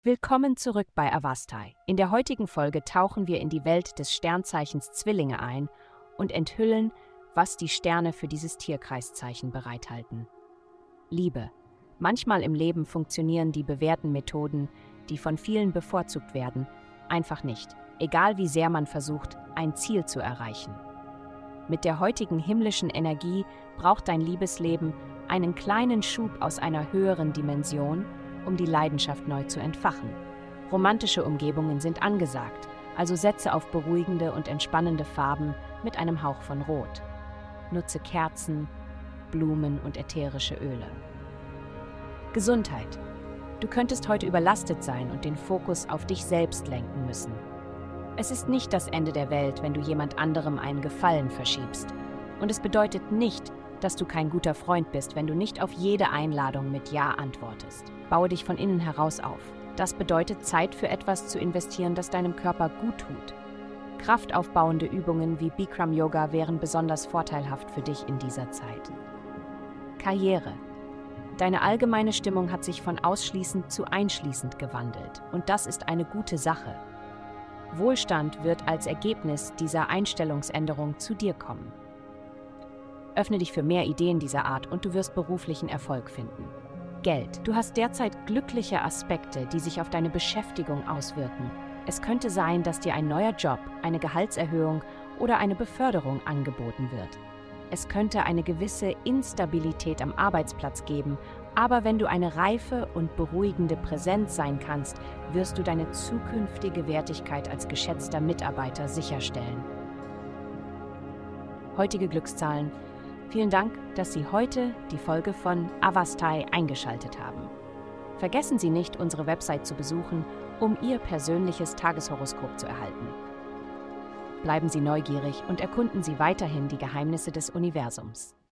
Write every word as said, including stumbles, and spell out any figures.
Willkommen zurück bei Avastai. In der heutigen Folge tauchen wir in die Welt des Sternzeichens Zwillinge ein und enthüllen, was die Sterne für dieses Tierkreiszeichen bereithalten. Liebe. Manchmal im Leben funktionieren die bewährten Methoden, die von vielen bevorzugt werden, einfach nicht, egal wie sehr man versucht, ein Ziel zu erreichen. Mit der heutigen himmlischen Energie braucht dein Liebesleben einen kleinen Schub aus einer höheren Dimension, um die Leidenschaft neu zu entfachen. Romantische Umgebungen sind angesagt, also setze auf beruhigende und entspannende Farben mit einem Hauch von Rot. Nutze Kerzen, Blumen und ätherische Öle. Gesundheit. Du könntest heute überlastet sein und den Fokus auf dich selbst lenken müssen. Es ist nicht das Ende der Welt, wenn du jemand anderem einen Gefallen verschiebst. Und es bedeutet nicht, dass du kein guter Freund bist, wenn du nicht auf jede Einladung mit Ja antwortest. Baue dich von innen heraus auf. Das bedeutet, Zeit für etwas zu investieren, das deinem Körper gut tut. Kraftaufbauende Übungen wie Bikram Yoga wären besonders vorteilhaft für dich in dieser Zeit. Karriere. Deine allgemeine Stimmung hat sich von ausschließend zu einschließend gewandelt. Und das ist eine gute Sache. Wohlstand wird als Ergebnis dieser Einstellungsänderung zu dir kommen. Öffne dich für mehr Ideen dieser Art und du wirst beruflichen Erfolg finden. Geld. Du hast derzeit glückliche Aspekte, die sich auf deine Beschäftigung auswirken. Es könnte sein, dass dir ein neuer Job, eine Gehaltserhöhung oder eine Beförderung angeboten wird. Es könnte eine gewisse Instabilität am Arbeitsplatz geben, aber wenn du eine reife und beruhigende Präsenz sein kannst, wirst du deine zukünftige Wertigkeit als geschätzter Mitarbeiter sicherstellen. Heutige Glückszahlen. Vielen Dank, dass Sie heute die Folge von Avastai eingeschaltet haben. Vergessen Sie nicht, unsere Website zu besuchen, um Ihr persönliches Tageshoroskop zu erhalten. Bleiben Sie neugierig und erkunden Sie weiterhin die Geheimnisse des Universums.